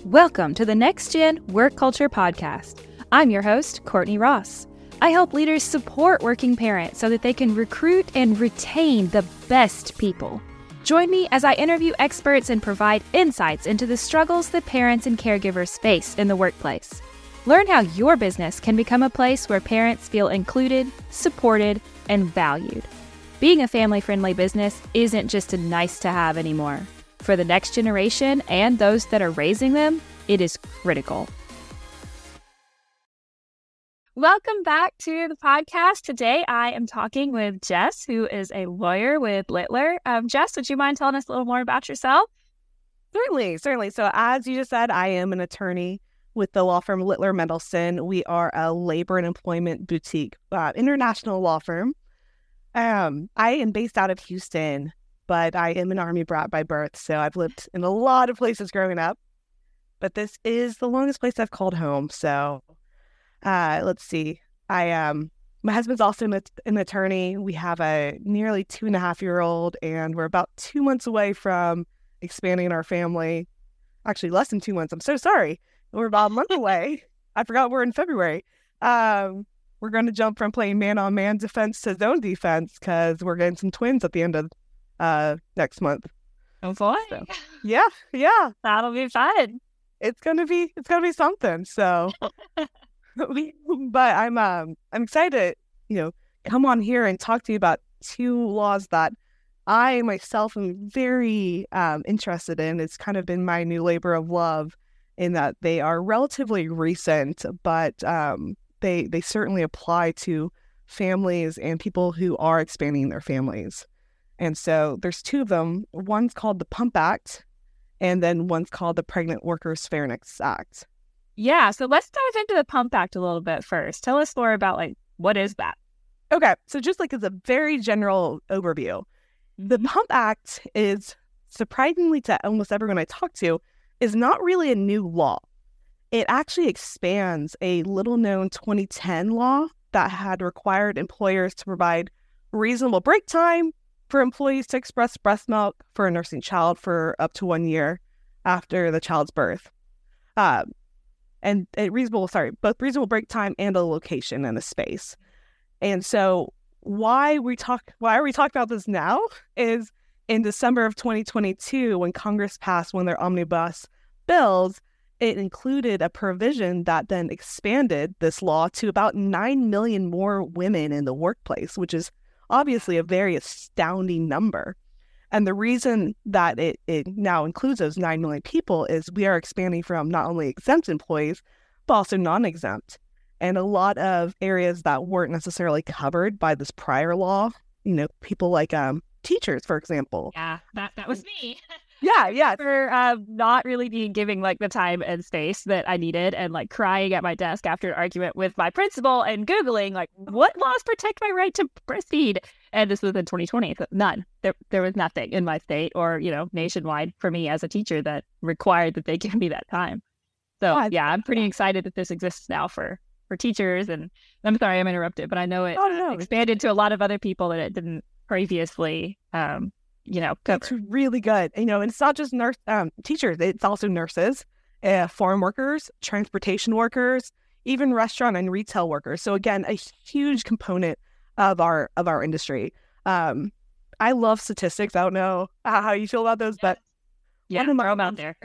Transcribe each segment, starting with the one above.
Welcome to the Next Gen Work Culture Podcast. I'm your host, Courtney Ross. I help leaders support working parents so that they can recruit and retain the best people. Join me as I interview experts and provide insights into the struggles that parents and caregivers face in the workplace. Learn how your business can become a place where parents feel included, supported, and valued. Being a family-friendly business isn't just a nice-to-have anymore. For the next generation and those that are raising them, it is critical. Welcome back to the podcast. Today, I am talking with Jess, who is a lawyer with Littler. Jess, would you mind telling us a little more about yourself? Certainly. So as you just said, I am an attorney with the law firm Littler Mendelsohn. We are a labor and employment boutique international law firm. I am based out of Houston, but I am an Army brat by birth, so I've lived in a lot of places growing up. But this is the longest place I've called home. So let's see. My husband's also an attorney. We have a nearly 2.5-year-old, and we're about 2 months away from expanding our family. Actually, less than 2 months. I'm so sorry. We're about a month away. I forgot we're in February. We're going to jump from playing man-on-man defense to zone defense because we're getting some twins at the end of next month. Oh boy. So, yeah. That'll be fun. It's gonna be something. So, but I'm excited to come on here and talk to you about two laws that I myself am very interested in. It's kind of been my new labor of love in that they are relatively recent, but they certainly apply to families and people who are expanding their families. And so there's two of them. One's called the PUMP Act, and then one's called the Pregnant Workers Fairness Act. Yeah, so let's dive into the PUMP Act a little bit first. Tell us more about, what is that? Okay, so just as a very general overview, the PUMP Act is, surprisingly to almost everyone I talk to, is not really a new law. It actually expands a little-known 2010 law that had required employers to provide reasonable break time for employees to express breast milk for a nursing child for up to 1 year after the child's birth. Both reasonable break time and a location and a space. And so why are we talking about this now is in December of 2022, when Congress passed one of their omnibus bills, it included a provision that then expanded this law to about 9 million more women in the workplace, which is obviously a very astounding number. And the reason that it now includes those 9 million people is we are expanding from not only exempt employees, but also non-exempt. And a lot of areas that weren't necessarily covered by this prior law, people like teachers, for example. Yeah, that was me. Yeah. For not really being giving the time and space that I needed, and crying at my desk after an argument with my principal and Googling what laws protect my right to breastfeed. And this was in 2020. So none. There was nothing in my state or nationwide for me as a teacher that required that they give me that time. So I'm pretty excited that this exists now for teachers. And I'm sorry I'm interrupted, but I know it expanded to a lot of other people that it didn't previously cover. It's really good. And it's not just teachers. It's also nurses, farm workers, transportation workers, even restaurant and retail workers. So again, a huge component of our industry. I love statistics. I don't know how you feel about those, but throw them out there.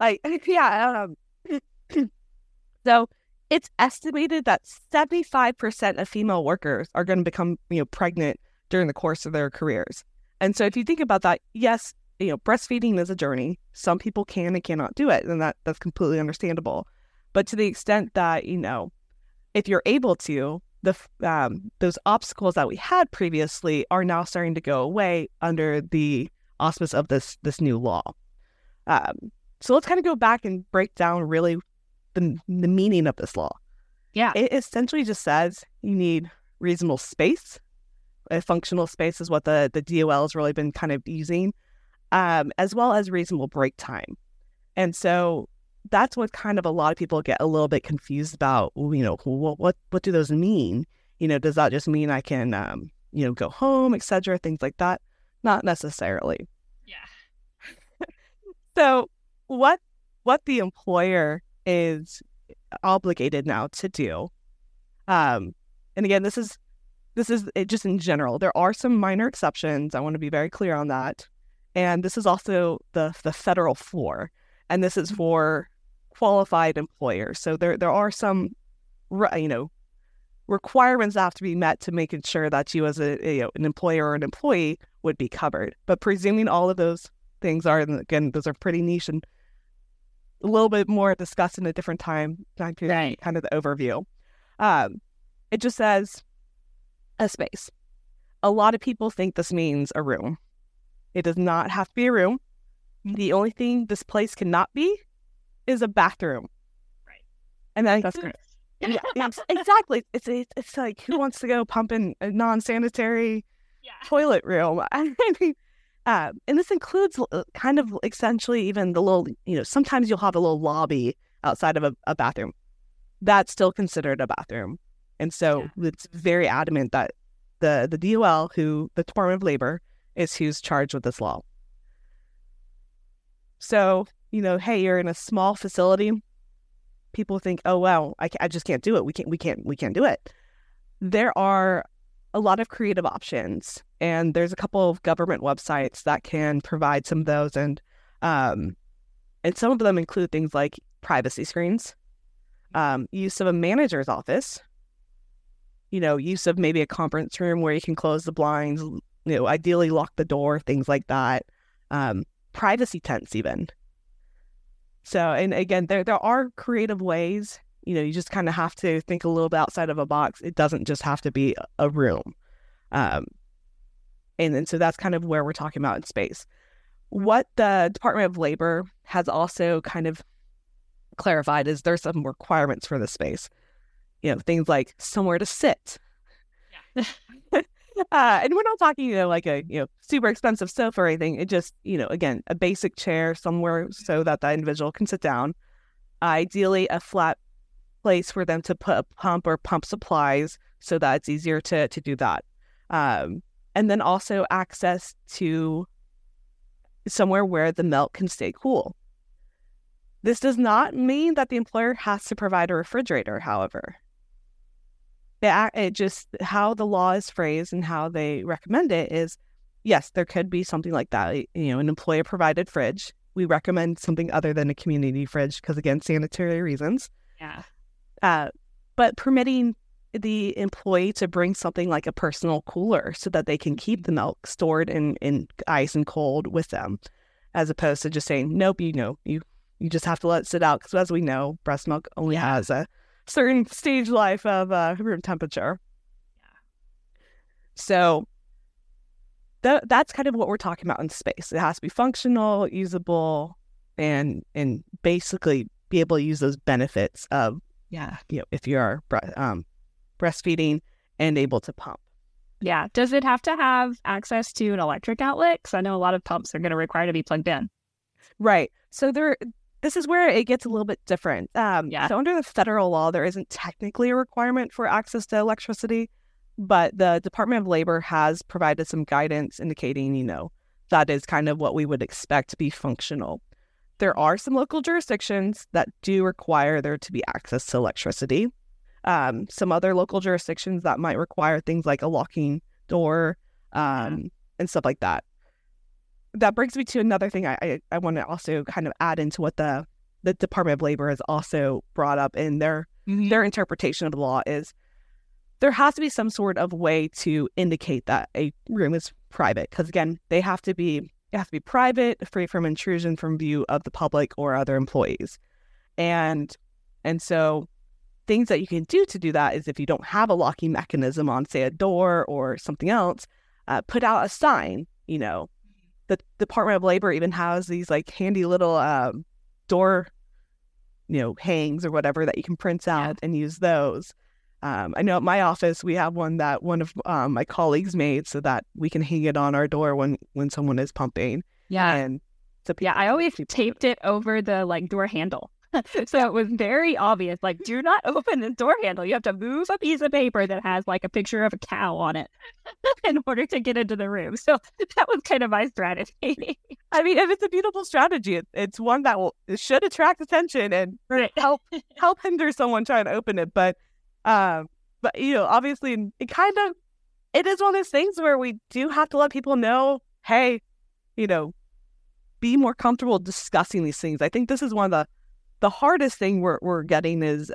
So it's estimated that 75% of female workers are going to become pregnant during the course of their careers. And so if you think about that, yes, breastfeeding is a journey. Some people can and cannot do it, and that's completely understandable. But to the extent that, if you're able to, those obstacles that we had previously are now starting to go away under the auspice of this new law. So let's kind of go back and break down really the meaning of this law. Yeah. It essentially just says you need reasonable space. A functional space is what the DOL has really been kind of using, as well as reasonable break time. And so that's what kind of a lot of people get a little bit confused about. What do those mean? Does that just mean I can, go home, etc., things like that? Not necessarily. Yeah. So what what the employer is obligated now to do. And again, this is it just in general. There are some minor exceptions. I want to be very clear on that. And this is also the federal floor. And this is for qualified employers. So there are some, requirements that have to be met to making sure that you as an employer or an employee would be covered. But presuming all of those things are, and again, those are pretty niche and a little bit more discussed in a different time period, right. Kind of the overview. It just says a space. A lot of people think this means a room. It does not have to be a room. The only thing this place cannot be is a bathroom. Right. And that's great. Yeah, exactly. It's like, who wants to go pump in a non-sanitary toilet room? I mean, and this includes kind of essentially even the little, sometimes you'll have a little lobby outside of a bathroom. That's still considered a bathroom. And so it's very adamant that the DOL, the Department of Labor, is who's charged with this law. So, hey, you're in a small facility. People think, oh, well, I just can't do it. We can't do it. There are a lot of creative options, and there's a couple of government websites that can provide some of those, and some of them include things like privacy screens, use of a manager's office, use of maybe a conference room where you can close the blinds, ideally lock the door, things like that, privacy tents even. So, and again, there are creative ways. You just kind of have to think a little bit outside of a box. It doesn't just have to be a room. And so that's kind of where we're talking about in space. What the Department of Labor has also kind of clarified is there's some requirements for the space. Things like somewhere to sit. Yeah. And we're not talking, like a, super expensive sofa or anything. It just, again, a basic chair somewhere so that the individual can sit down. Ideally, a flat place for them to put a pump or pump supplies so that it's easier to do that. And then also access to somewhere where the milk can stay cool. This does not mean that the employer has to provide a refrigerator, however. It just, how the law is phrased and how they recommend it is, yes, there could be something like that. An employer-provided fridge. We recommend something other than a community fridge because, again, sanitary reasons. Yeah. But permitting the employee to bring something like a personal cooler so that they can keep the milk stored in ice and cold with them, as opposed to just saying, nope, you just have to let it sit out. Because as we know, breast milk only has a certain stage life of room temperature. Yeah. So that's kind of what we're talking about in space. It has to be functional, usable, and basically be able to use those benefits of if you are breastfeeding and able to pump. Yeah. Does it have to have access to an electric outlet? Because I know a lot of pumps are going to require to be plugged in. Right. So this is where it gets a little bit different. So under the federal law, there isn't technically a requirement for access to electricity, but the Department of Labor has provided some guidance indicating, that is kind of what we would expect to be functional. There are some local jurisdictions that do require there to be access to electricity. Some other local jurisdictions that might require things like a locking door and stuff like that. That brings me to another thing I want to also kind of add into what the Department of Labor has also brought up in their interpretation of the law is there has to be some sort of way to indicate that a room is private. Because again, it has to be private, free from intrusion from view of the public or other employees. And so things that you can do to do that is if you don't have a locking mechanism on, say, a door or something else, put out a sign, The Department of Labor even has these like handy little door, hangs or whatever that you can print out and use those. I know at my office we have one that one of my colleagues made so that we can hang it on our door when someone is pumping. Yeah. And I always taped it over the door handle. So it was very obvious, like, do not open the door handle. You have to move a piece of paper that has like a picture of a cow on it in order to get into the room. So that was kind of my strategy. I mean, if it's a beautiful strategy, it's one that it should attract attention and help hinder someone trying to open it. But obviously, it is one of those things where we do have to let people know, hey, be more comfortable discussing these things. I think this is one of the hardest thing we're getting is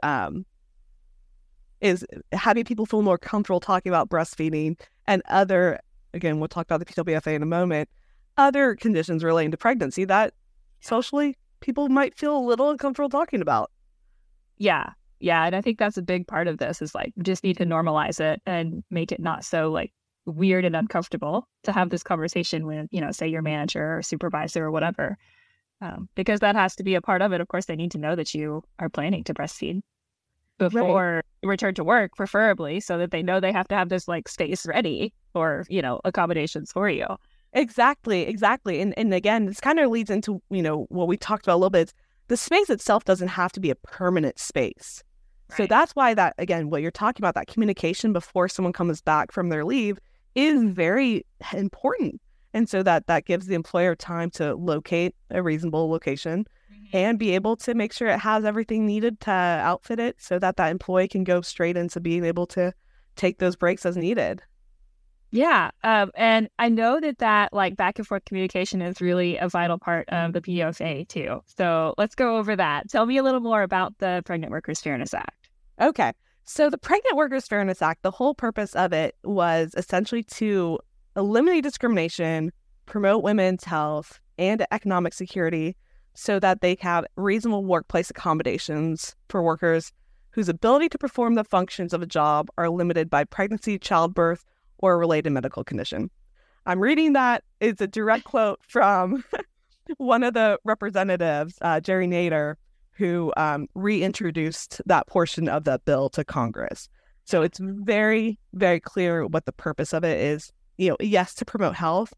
having people feel more comfortable talking about breastfeeding and other, again, we'll talk about the PWFA in a moment, other conditions relating to pregnancy that socially people might feel a little uncomfortable talking about. Yeah. Yeah. And I think that's a big part of this is like, just need to normalize it and make it not so like weird and uncomfortable to have this conversation with, say your manager or supervisor or whatever. Because that has to be a part of it. Of course, they need to know that you are planning to breastfeed before return to work, preferably, so that they know they have to have this like space ready or, accommodations for you. Exactly. And again, this kind of leads into, what we talked about a little bit. The space itself doesn't have to be a permanent space. Right. So that's why that, again, what you're talking about, that communication before someone comes back from their leave is very important. And so that gives the employer time to locate a reasonable location and be able to make sure it has everything needed to outfit it so that employee can go straight into being able to take those breaks as needed. Yeah. And I know that like back and forth communication is really a vital part of the PWFA too. So let's go over that. Tell me a little more about the Pregnant Workers Fairness Act. Okay. So the Pregnant Workers Fairness Act, the whole purpose of it was essentially to eliminate discrimination, promote women's health and economic security so that they have reasonable workplace accommodations for workers whose ability to perform the functions of a job are limited by pregnancy, childbirth, or a related medical condition. I'm reading that. It's a direct quote from one of the representatives, Jerry Nader, who reintroduced that portion of that bill to Congress. So it's very, very clear what the purpose of it is. Yes, to promote health,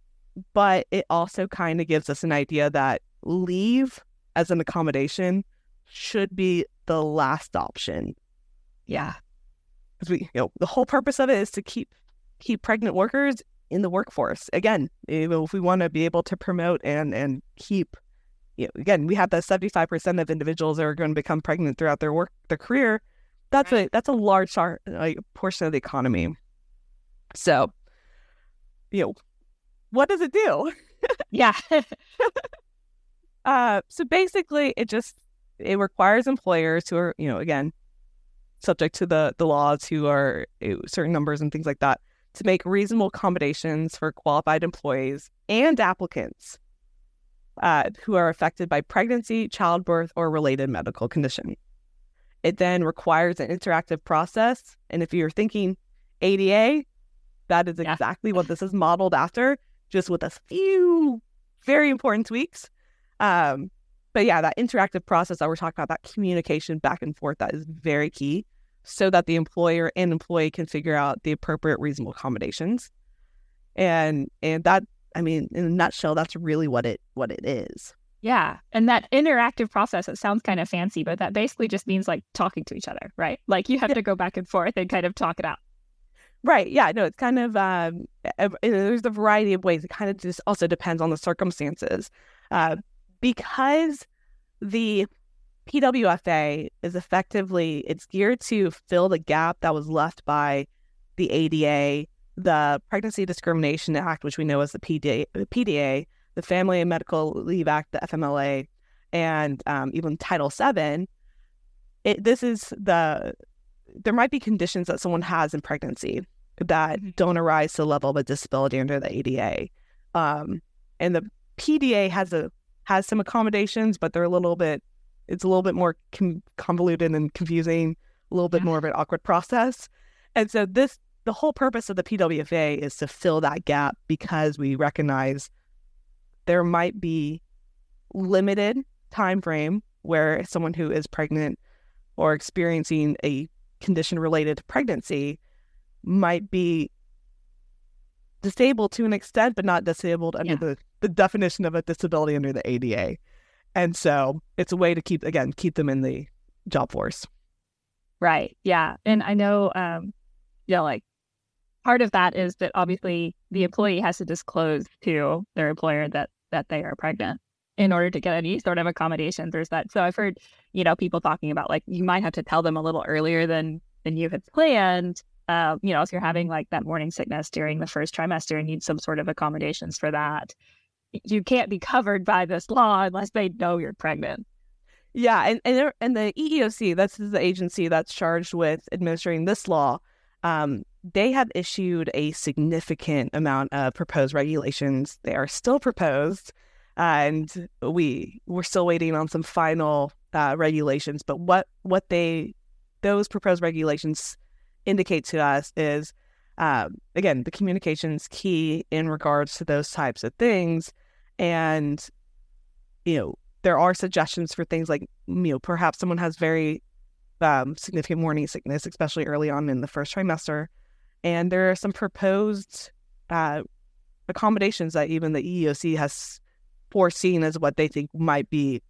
but it also kind of gives us an idea that leave as an accommodation should be the last option. Yeah. Because the whole purpose of it is to keep pregnant workers in the workforce. Again, if we want to be able to promote and keep, again, we have that 75% of individuals that are going to become pregnant throughout their career. That's a large portion of the economy. So, what does it do? Yeah. So basically, it requires employers who are, again, subject to the laws, who are certain numbers and things like that, to make reasonable accommodations for qualified employees and applicants who are affected by pregnancy, childbirth, or related medical condition. It then requires an interactive process. And if you're thinking ADA, that is exactly what this is modeled after, just with a few very important tweaks. But yeah, that interactive process that we're talking about, that communication back and forth, that is very key so that the employer and employee can figure out the appropriate reasonable accommodations. And that, I mean, in a nutshell, that's really what it is. Yeah. And that interactive process, it sounds kind of fancy, but that basically just means like talking to each other, right? Like you have to go back and forth and kind of talk it out. Right. Yeah. No, it's kind of, there's a variety of ways. It kind of just also depends on the circumstances. Because the PWFA is effectively, it's geared to fill the gap that was left by the ADA, the Pregnancy Discrimination Act, which we know as the PDA, the Family and Medical Leave Act, the FMLA, and even Title VII. There might be conditions that someone has in pregnancy that don't arise to the level of a disability under the ADA. And the PDA has some accommodations, but it's a little bit more convoluted and confusing, a little bit more of an awkward process. And so the whole purpose of the PWFA is to fill that gap, because we recognize there might be limited time frame where someone who is pregnant or experiencing a condition related to pregnancy might be disabled to an extent, but not disabled under the definition of a disability under the ADA. And so it's a way to keep them in the job force. Right. Yeah. And I know, like part of that is that obviously the employee has to disclose to their employer that they are pregnant in order to get any sort of accommodations. There's that. So I've heard, people talking about like you might have to tell them a little earlier than you had planned. If you're having like that morning sickness during the first trimester and need some sort of accommodations for that, you can't be covered by this law unless they know you're pregnant. Yeah, and the EEOC, that's the agency that's charged with administering this law. They have issued a significant amount of proposed regulations. They are still proposed, and we're still waiting on some final regulations. But what those proposed regulations indicate to us is, again, the communication's key in regards to those types of things, and there are suggestions for things like, perhaps someone has very significant morning sickness, especially early on in the first trimester. And there are some proposed accommodations that even the EEOC has foreseen as what they think might be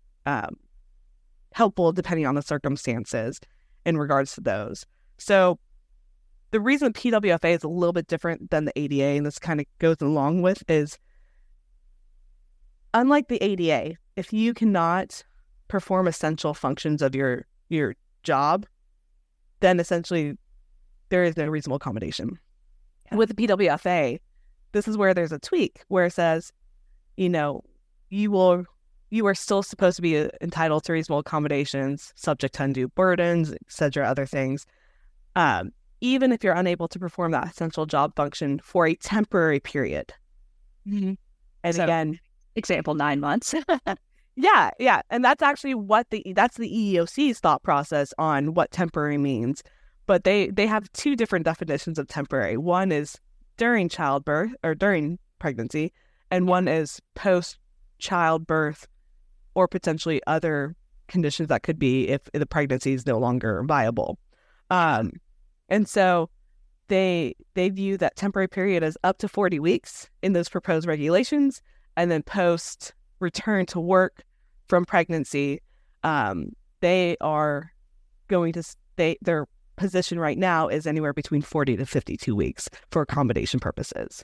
helpful depending on the circumstances in regards to those. So the reason PWFA is a little bit different than the ADA, and this kind of goes along with, is unlike the ADA, if you cannot perform essential functions of your job, then essentially there is no reasonable accommodation. Yeah. With the PWFA, this is where there's a tweak where it says, you are still supposed to be entitled to reasonable accommodations, subject to undue burdens, etc., other things, even if you're unable to perform that essential job function for a temporary period. Mm-hmm. And so, again, example, 9 months. Yeah. And that's actually that's the EEOC's thought process on what temporary means. But they have two different definitions of temporary. One is during childbirth or during pregnancy, and one is post-childbirth or potentially other conditions that could be if the pregnancy is no longer viable. And so they view that temporary period as up to 40 weeks in those proposed regulations, and then post return to work from pregnancy, they are going to their position right now is anywhere between 40 to 52 weeks for accommodation purposes.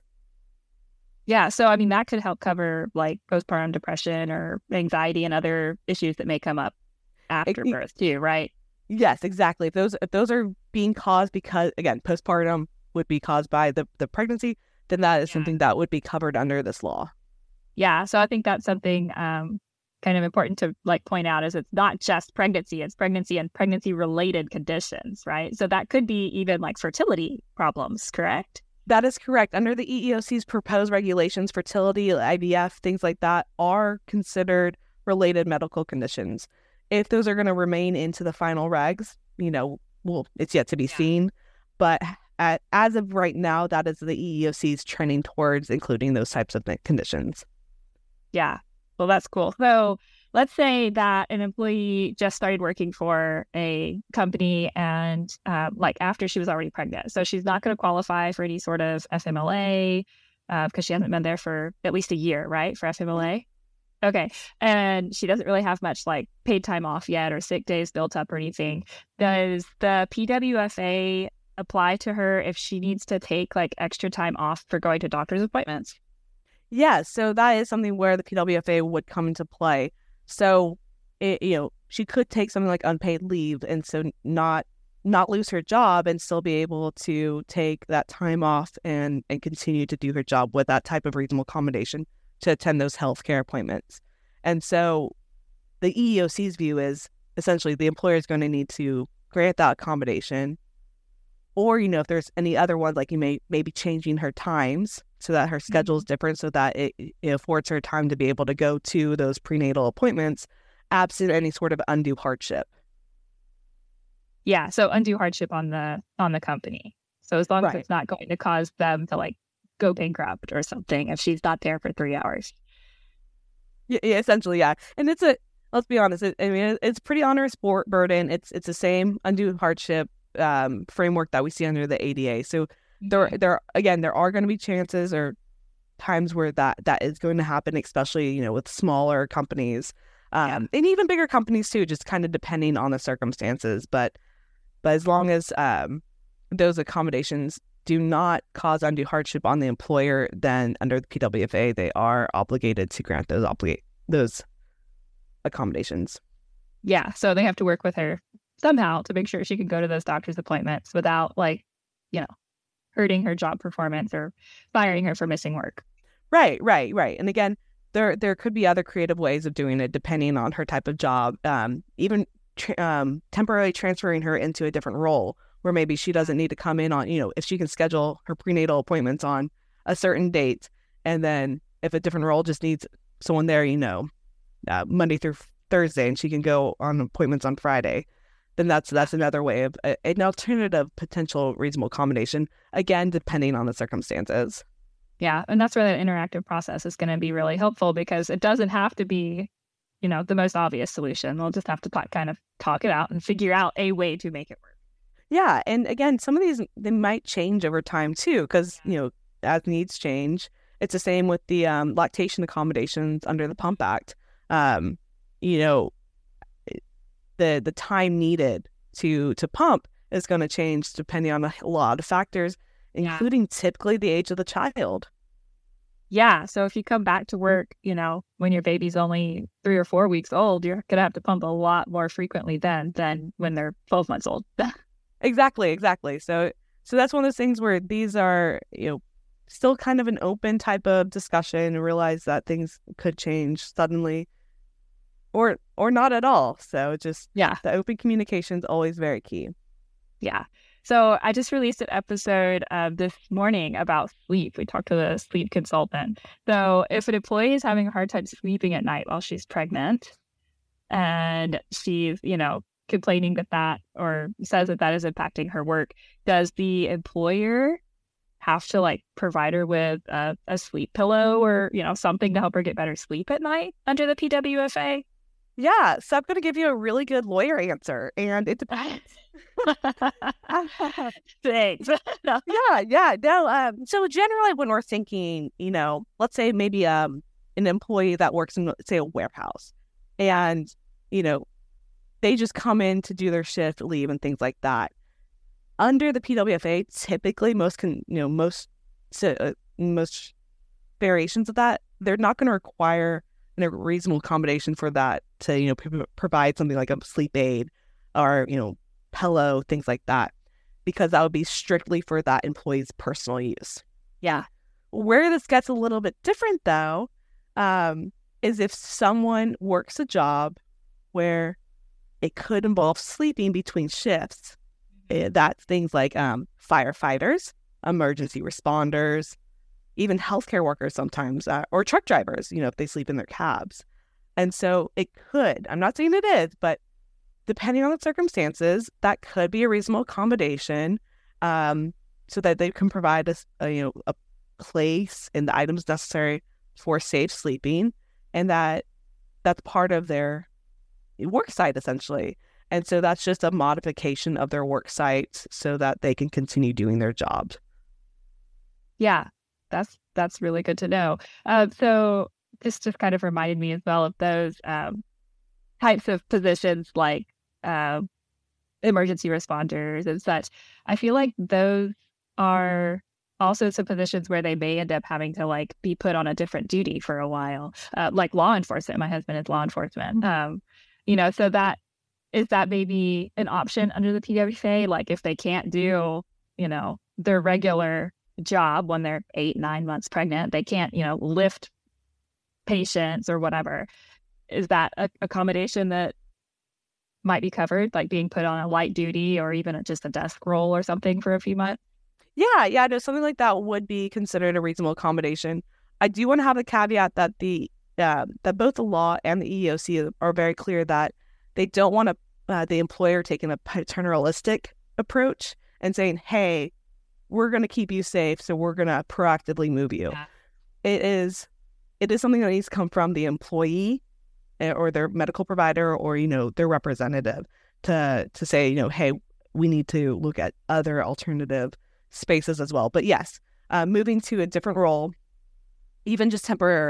Yeah, so I mean that could help cover like postpartum depression or anxiety and other issues that may come up after birth too, right? Yes, exactly. If those are being caused because, again, postpartum would be caused by the pregnancy, then that is something that would be covered under this law. Yeah, so I think that's something kind of important to like point out is it's not just pregnancy, it's pregnancy and pregnancy related conditions, right? So that could be even like fertility problems, correct? That is correct. Under the EEOC's proposed regulations, fertility, IVF, things like that are considered related medical conditions. If those are going to remain into the final regs, it's yet to be seen. But as of right now, that is the EEOC's trending towards including those types of conditions. Yeah. Well, that's cool. So let's say that an employee just started working for a company and like after she was already pregnant. So she's not going to qualify for any sort of FMLA because she hasn't been there for at least a year, right? For FMLA. Okay. And she doesn't really have much like paid time off yet or sick days built up or anything. Does the PWFA apply to her if she needs to take like extra time off for going to doctor's appointments? Yeah, so that is something where the PWFA would come into play. So, she could take something like unpaid leave and so not lose her job and still be able to take that time off and continue to do her job with that type of reasonable accommodation to attend those healthcare appointments. And so the EEOC's view is essentially the employer is going to need to grant that accommodation. Or, if there's any other ones, like you may be changing her times so that her schedule is different so that it affords her time to be able to go to those prenatal appointments absent any sort of undue hardship. Yeah, so undue hardship on the company. So as long as it's not going to cause them to like go bankrupt or something if she's not there for 3 hours. Yeah, essentially, yeah. And let's be honest, it's pretty onerous burden. It's the same undue hardship framework that we see under the ADA. So there are going to be chances or times where that is going to happen, especially with smaller companies. And even bigger companies too, just kind of depending on the circumstances. But as long as those accommodations do not cause undue hardship on the employer, then under the PWFA, they are obligated to grant those accommodations. Yeah, so they have to work with her somehow to make sure she can go to those doctor's appointments without, hurting her job performance or firing her for missing work. Right. And again, there could be other creative ways of doing it depending on her type of job. Even temporarily transferring her into a different role where maybe she doesn't need to come in on, if she can schedule her prenatal appointments on a certain date, and then if a different role just needs someone there, Monday through Thursday, and she can go on appointments on Friday, then that's another way of an alternative potential reasonable accommodation, again, depending on the circumstances. Yeah, and that's where the interactive process is going to be really helpful, because it doesn't have to be, the most obvious solution. We'll just have to kind of talk it out and figure out a way to make it work. Yeah, and again, some of these, they might change over time too, because, as needs change. It's the same with the lactation accommodations under the PUMP Act. The time needed to pump is going to change depending on a lot of factors, including typically the age of the child. Yeah. So if you come back to work, when your baby's only 3 or 4 weeks old, you're going to have to pump a lot more frequently than when they're 12 months old. Exactly. So that's one of those things where these are, still kind of an open type of discussion, and realize that things could change suddenly or not at all. So just, the open communication is always very key. Yeah. So I just released an episode this morning about sleep. We talked to the sleep consultant. So if an employee is having a hard time sleeping at night while she's pregnant, and she's, complaining that or says that is impacting her work, does the employer have to provide her with a sleep pillow or, something to help her get better sleep at night under the PWFA? Yeah, so I'm going to give you a really good lawyer answer, and it depends. Thanks. Yeah. No. So generally, when we're thinking, let's say maybe an employee that works in, say, a warehouse, and they just come in to do their shift, leave, and things like that. Under the PWFA, typically most variations of that, they're not going to require a reasonable accommodation for that to, provide something like a sleep aid or, pillow, things like that, because that would be strictly for that employee's personal use. Yeah. Where this gets a little bit different, though, is if someone works a job where it could involve sleeping between shifts. That's things like firefighters, emergency responders, even healthcare workers sometimes, or truck drivers, if they sleep in their cabs. And so it could, I'm not saying it is, but depending on the circumstances, that could be a reasonable accommodation, so that they can provide a place and the items necessary for safe sleeping, and that's part of their work site, essentially. And so that's just a modification of their work site so that they can continue doing their jobs. Yeah, that's really good to know. So this just kind of reminded me as well of those types of positions like emergency responders and such. I feel like those are also some positions where they may end up having to be put on a different duty for a while, like law enforcement. My husband is law enforcement. So is that maybe an option under the PWFA? If they can't do, their regular job when they're 8-9 months pregnant, they can't, lift patients or whatever. Is that a accommodation that might be covered, being put on a light duty or even just a desk role or something for a few months? Yeah, no, something like that would be considered a reasonable accommodation. I do want to have the caveat that that both the law and the EEOC are very clear that they don't want the employer taking a paternalistic approach and saying, hey, we're going to keep you safe, so we're going to proactively move you. Yeah. It is something that needs to come from the employee or their medical provider or, their representative to say, hey, we need to look at other alternative spaces as well. But yes, moving to a different role, even just temporarily,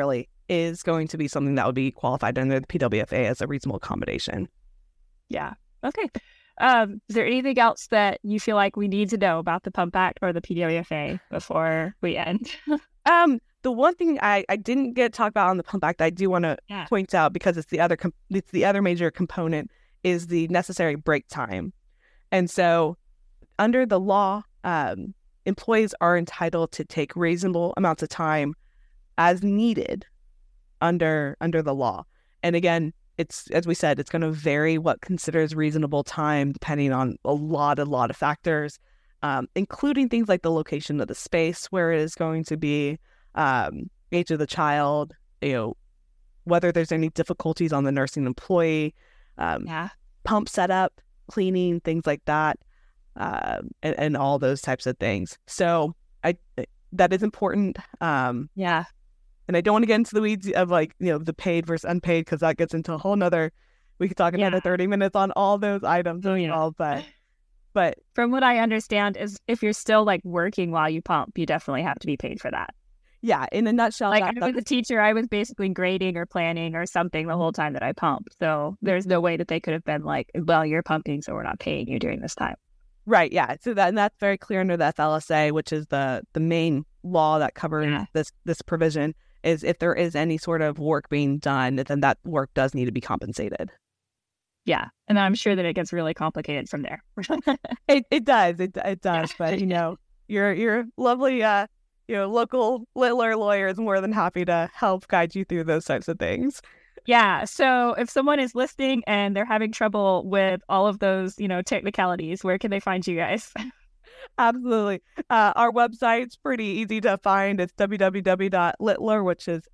is going to be something that would be qualified under the PWFA as a reasonable accommodation. Yeah. Okay. Is there anything else that you feel like we need to know about the Pump Act or the PWFA before we end? The one thing I didn't get to talk about on the Pump Act, I do want to point out, because it's the other major component, is the necessary break time. And so under the law, employees are entitled to take reasonable amounts of time as needed under the law. And again, it's, as we said, it's going to vary what considers reasonable time depending on a lot of factors, including things like the location of the space where it is going to be, age of the child, whether there's any difficulties on the nursing employee, pump setup, cleaning, things like that, and all those types of things. So that is important. And I don't want to get into the weeds of the paid versus unpaid, because that gets into a whole nother, we could talk another 30 minutes on all those items. But from what I understand is if you're still working while you pump, you definitely have to be paid for that. Yeah, in a nutshell. I was a teacher, I was basically grading or planning or something the whole time that I pumped. So there's no way that they could have been well, you're pumping, so we're not paying you during this time. Right, yeah. So that's very clear under the FLSA, which is the main law that covers this provision, is if there is any sort of work being done, then that work does need to be compensated. Yeah, and I'm sure that it gets really complicated from there. It does. But your lovely local Littler lawyer is more than happy to help guide you through those types of things. Yeah. So if someone is listening and they're having trouble with all of those, technicalities, where can they find you guys? Absolutely. Our website's pretty easy to find. It's www.littler, which is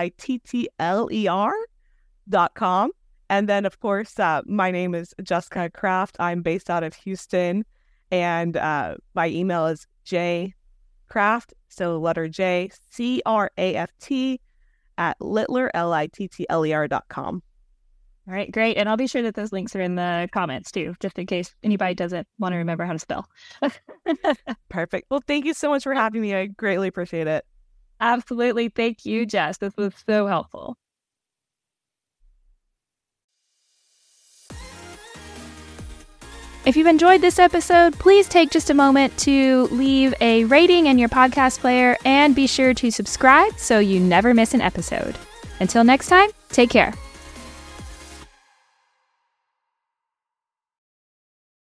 LITTLER.com. And then, of course, my name is Jessica Kraft. I'm based out of Houston, and my email is jkraft, so letter J, CRAFT, @Littler, LITTLER.com. All right, great. And I'll be sure that those links are in the comments too, just in case anybody doesn't want to remember how to spell. Perfect. Well, thank you so much for having me. I greatly appreciate it. Absolutely. Thank you, Jess. This was so helpful. If you've enjoyed this episode, please take just a moment to leave a rating in your podcast player and be sure to subscribe so you never miss an episode. Until next time, take care.